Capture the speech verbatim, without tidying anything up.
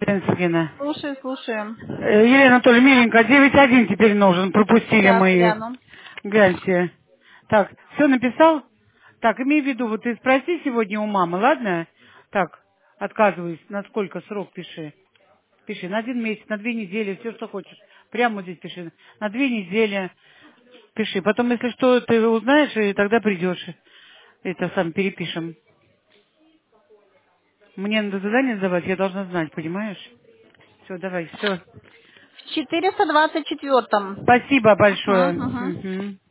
Елена. Слушаю, слушаю. Э, Елена Анатольевна, миленькая, девять один теперь нужен, пропустили Сейчас мы их. гляну. Гляньте. Так, все написал? Так, имей в виду, вот ты спроси сегодня у мамы, ладно? Так, отказываюсь, на сколько срок пиши. Пиши, на один месяц, на две недели, все, что хочешь. Прямо вот здесь пиши. На две недели пиши. Потом, если что, ты узнаешь, и тогда придешь. Это сам перепишем. Мне надо задание сдавать, я должна знать, понимаешь? Все, давай, все. В четыреста двадцать четвёртом. Спасибо Угу, большое. угу. Мгм.